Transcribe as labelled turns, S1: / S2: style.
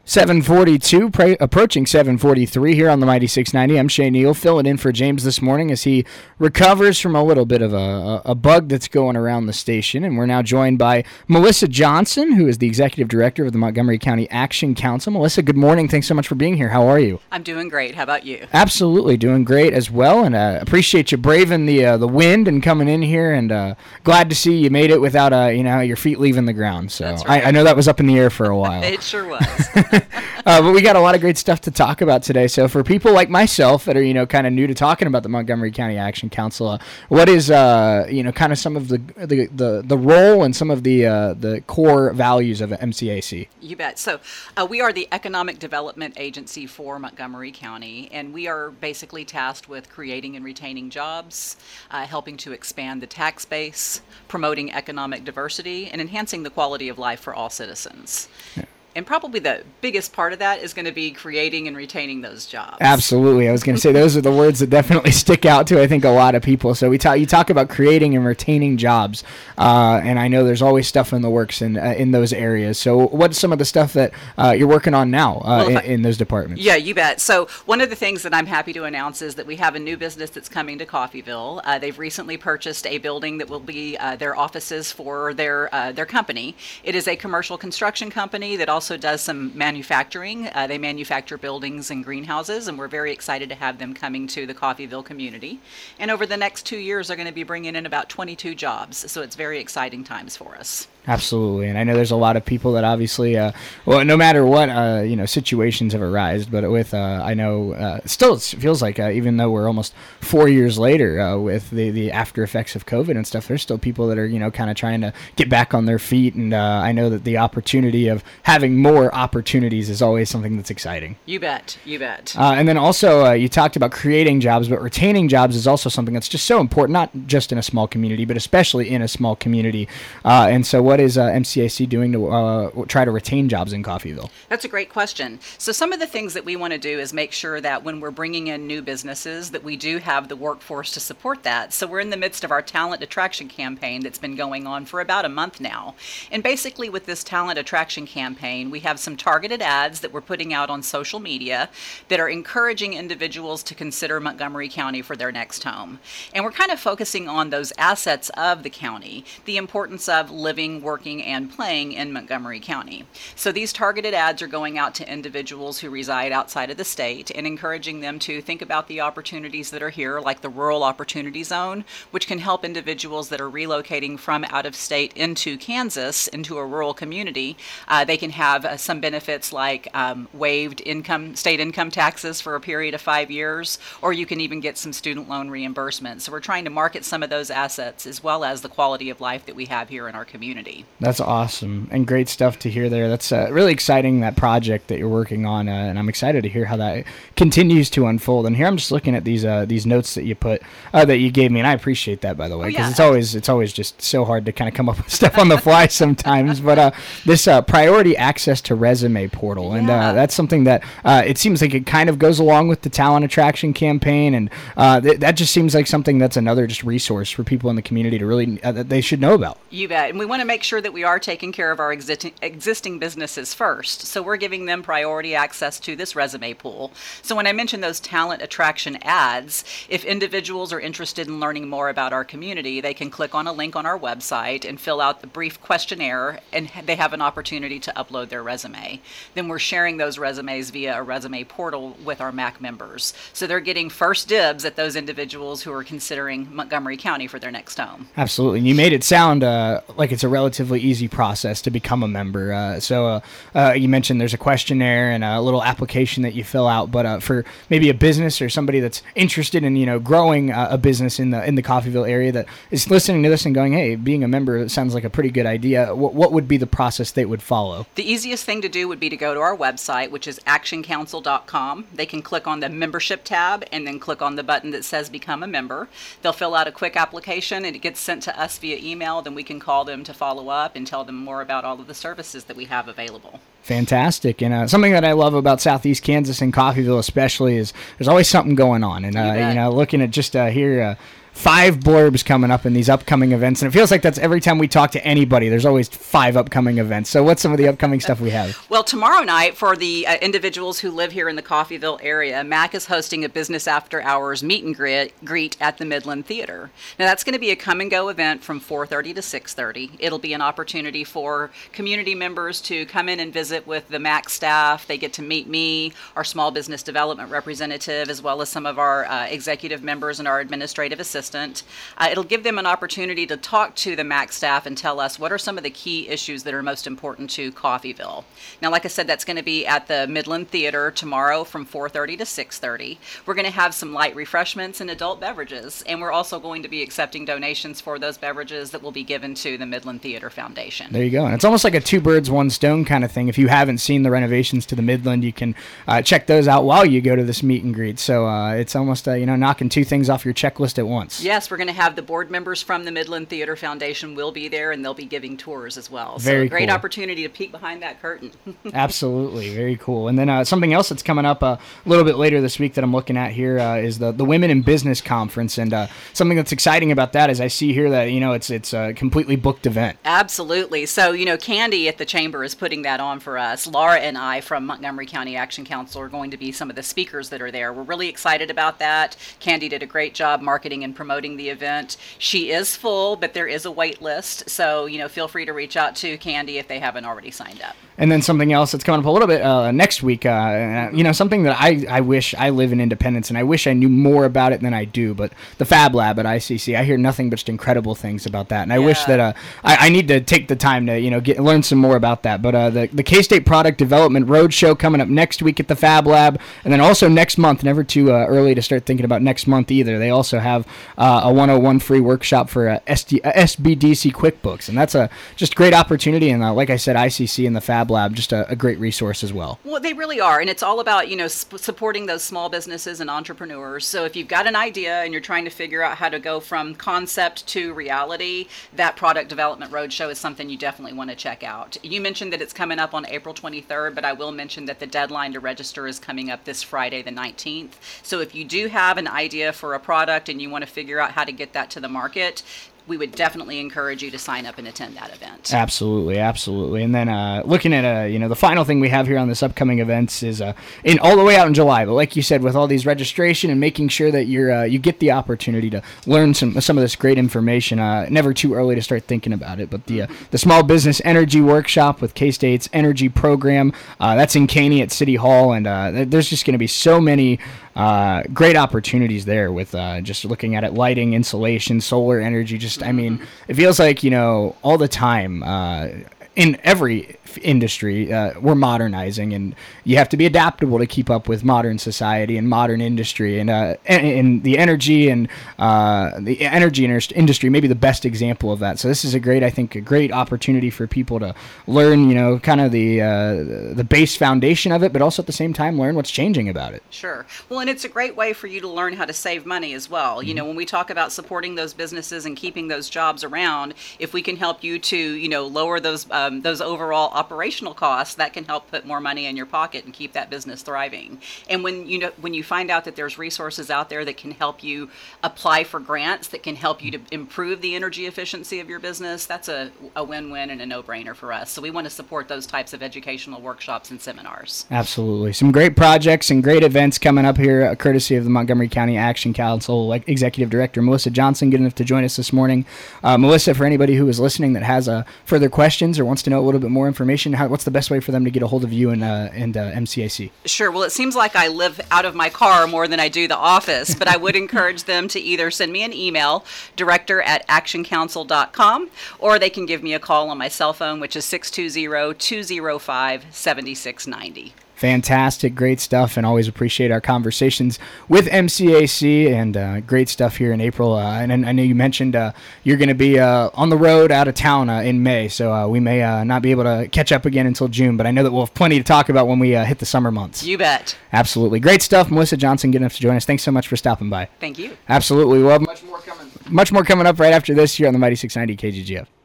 S1: 7:42, approaching 7:43 here on the Mighty 690. I'm Shane Neal, filling in for James this morning as he recovers from a little bit of a bug that's going around the station. And we're now joined by Melissa Johnson, who is the Executive Director of the Montgomery County Action Council. Melissa, good morning. Thanks so much for being here. How are you?
S2: I'm doing great. How about you?
S1: Absolutely doing great as well, and appreciate you braving the wind and coming in here, and glad to see you made it without your feet leaving the ground. So
S2: That's right.
S1: I know that was up in the air for a while.
S2: It sure was.
S1: But we got a lot of great stuff to talk about today. So for people like myself that are kind of new to talking about the Montgomery County Action Council, what is kind of some of the role and some of the core values of MCAC?
S2: You bet. So we are the Economic Development Agency for Montgomery County, and we are basically tasked with creating and retaining jobs, helping to expand the tax base, promoting economic diversity, and enhancing the quality of life for all citizens. Yeah. And probably the biggest part of that is going to be creating and retaining those jobs.
S1: Absolutely. I was going to say those are the words that definitely stick out to, I think, a lot of people. So you talk about creating and retaining jobs, and I know there's always stuff in the works in those areas. So what's some of the stuff that you're working on now in those departments?
S2: Yeah, you bet. So one of the things that I'm happy to announce is that we have a new business that's coming to Coffeyville. They've recently purchased a building that will be their offices for their company. It is a commercial construction company that also does some manufacturing. They manufacture buildings and greenhouses, and we're very excited to have them coming to the Coffeyville community. And over the next 2 years, they're going to be bringing in about 22 jobs. So it's very exciting times for us.
S1: Absolutely, and I know there's a lot of people that obviously, no matter what, situations have arisen, but with, I know, still it feels like, even though we're almost 4 years later with the after effects of COVID and stuff, there's still people that are, kind of trying to get back on their feet, and I know that the opportunity of having more opportunities is always something that's exciting.
S2: You bet, you bet.
S1: And then also, you talked about creating jobs, but retaining jobs is also something that's just so important, not just in a small community, but especially in a small community, and so what is MCAC doing to try to retain jobs in Coffeyville?
S2: That's a great question. So some of the things that we want to do is make sure that when we're bringing in new businesses that we do have the workforce to support that. So we're in the midst of our talent attraction campaign that's been going on for about a month now. And basically with this talent attraction campaign, we have some targeted ads that we're putting out on social media that are encouraging individuals to consider Montgomery County for their next home. And we're kind of focusing on those assets of the county, the importance of living, working, and playing in Montgomery County. So these targeted ads are going out to individuals who reside outside of the state and encouraging them to think about the opportunities that are here, like the Rural Opportunity Zone, which can help individuals that are relocating from out of state into Kansas, into a rural community. They can have some benefits like waived state income taxes for a period of 5 years, or you can even get some student loan reimbursement. So we're trying to market some of those assets as well as the quality of life that we have here in our community.
S1: That's awesome and great stuff to hear there. That's really exciting, that project that you're working on, and I'm excited to hear how that continues to unfold. And here I'm just looking at these notes that you put that you gave me, and I appreciate that, by the way, because it's always just so hard to kind of come up with stuff on the fly sometimes. But this priority access to resume portal, and that's something that it seems like it kind of goes along with the talent attraction campaign, and that just seems like something that's another just resource for people in the community to really that they should know about.
S2: You bet, and we want to make sure that we are taking care of our existing businesses first. So we're giving them priority access to this resume pool. So when I mention those talent attraction ads, if individuals are interested in learning more about our community, they can click on a link on our website and fill out the brief questionnaire, and they have an opportunity to upload their resume. Then we're sharing those resumes via a resume portal with our MAC members. So they're getting first dibs at those individuals who are considering Montgomery County for their next home.
S1: Absolutely. And you made it sound like it's a relatively easy process to become a member. So you mentioned there's a questionnaire and a little application that you fill out, but for maybe a business or somebody that's interested in growing a business in the Coffeyville area that is listening to this and going, hey, being a member sounds like a pretty good idea, what would be the process they would follow?
S2: The easiest thing to do would be to go to our website, which is actioncouncil.com. They can click on the membership tab and then click on the button that says become a member. They'll fill out a quick application and it gets sent to us via email. Then we can call them to follow up and tell them more about all of the services that we have available.
S1: Fantastic. And something that I love about Southeast Kansas and Coffeyville especially is there's always something going on. And, looking at just here 5 blurbs coming up in these upcoming events, and it feels like that's every time we talk to anybody, there's always 5 upcoming events. So what's some of the upcoming stuff we have?
S2: Well, tomorrow night, for the individuals who live here in the Coffeyville area, MAC is hosting a business after hours meet and greet at the Midland Theater. Now, that's going to be a come and go event from 4:30 to 6:30. It'll be an opportunity for community members to come in and visit with the MAC staff. They get to meet me, our small business development representative, as well as some of our executive members and our administrative assistant. It'll give them an opportunity to talk to the MAC staff and tell us what are some of the key issues that are most important to Coffeyville. Now, like I said, that's going to be at the Midland Theater tomorrow from 4:30 to 6:30. We're going to have some light refreshments and adult beverages, and we're also going to be accepting donations for those beverages that will be given to the Midland Theater Foundation.
S1: There you go. And it's almost like a 2 birds, 1 stone kind of thing. If you haven't seen the renovations to the Midland, you can check those out while you go to this meet and greet. So it's almost, knocking 2 things off your checklist at once.
S2: Yes, we're going to have the board members from the Midland Theater Foundation will be there, and they'll be giving tours as well.
S1: Very
S2: so a great
S1: cool.
S2: opportunity to peek behind that curtain.
S1: Absolutely. Very cool. And then something else that's coming up a little bit later this week that I'm looking at here is the Women in Business Conference. And something that's exciting about that is I see here that, it's a completely booked event.
S2: Absolutely. So, Candy at the Chamber is putting that on for us. Laura and I from Montgomery County Action Council are going to be some of the speakers that are there. We're really excited about that. Candy did a great job marketing and promoting the event. She is full, but there is a wait list. So, feel free to reach out to Candy if they haven't already signed up.
S1: And then something else that's coming up a little bit next week, something that I wish I live in Independence, and I wish I knew more about it than I do, but the Fab Lab at ICC, I hear nothing but just incredible things about that, and I wish that I need to take the time to learn some more about that. But the K-State Product Development Roadshow coming up next week at the Fab Lab, and then also next month, never too early to start thinking about next month either, they also have a 101 free workshop for SBDC QuickBooks, and that's a just great opportunity, and like I said, ICC and the Fab Lab, just a great resource as well.
S2: Well, they really are, and it's all about supporting those small businesses and entrepreneurs. So if you've got an idea and you're trying to figure out how to go from concept to reality, that Product Development Roadshow is something you definitely want to check out. You mentioned that it's coming up on April 23rd, but I will mention that the deadline to register is coming up this Friday the 19th. So if you do have an idea for a product and you want to figure out how to get that to the market, we would definitely encourage you to sign up and attend that event.
S1: Absolutely, absolutely. And then looking at the final thing we have here on this upcoming events is in all the way out in July. But like you said, with all these registration and making sure that you get the opportunity to learn some of this great information. Never too early to start thinking about it. But the Small Business Energy Workshop with K-State's Energy Program, that's in Caney at City Hall, and there's just going to be so many great opportunities there with just looking at it, lighting, insulation, solar energy. It feels like, all the time in every industry, we're modernizing, and you have to be adaptable to keep up with modern society and modern industry, and the energy and the energy industry may be the best example of that. So this is a great opportunity for people to learn, kind of the base foundation of it, but also at the same time learn what's changing about it.
S2: Sure. Well, and it's a great way for you to learn how to save money as well.
S1: Mm-hmm.
S2: When we talk about supporting those businesses and keeping those jobs around, if we can help you to, lower those overall operational costs, that can help put more money in your pocket and keep that business thriving. And when you find out that there's resources out there that can help you apply for grants that can help you to improve the energy efficiency of your business, that's a win-win and a no-brainer for us. So we want to support those types of educational workshops and seminars.
S1: Absolutely. Some great projects and great events coming up here, courtesy of the Montgomery County Action Council Executive Director Melissa Johnson, good enough to join us this morning. Melissa, for anybody who is listening that has further questions or wants to know a little bit more information, what's the best way for them to get a hold of you and MCAC?
S2: Sure. Well, it seems like I live out of my car more than I do the office, but I would encourage them to either send me an email, director@actioncouncil.com, or they can give me a call on my cell phone, which is 620-205-7690.
S1: Fantastic, great stuff, and always appreciate our conversations with MCAC, and great stuff here in April. And I know you mentioned you're going to be on the road out of town in May, so we may not be able to catch up again until June, but I know that we'll have plenty to talk about when we hit the summer months.
S2: You bet.
S1: Absolutely. Great stuff. Melissa Johnson, good enough to join us. Thanks so much for stopping by.
S2: Thank you.
S1: Absolutely. Well, much more coming up right after this here on the Mighty 690 KGGF.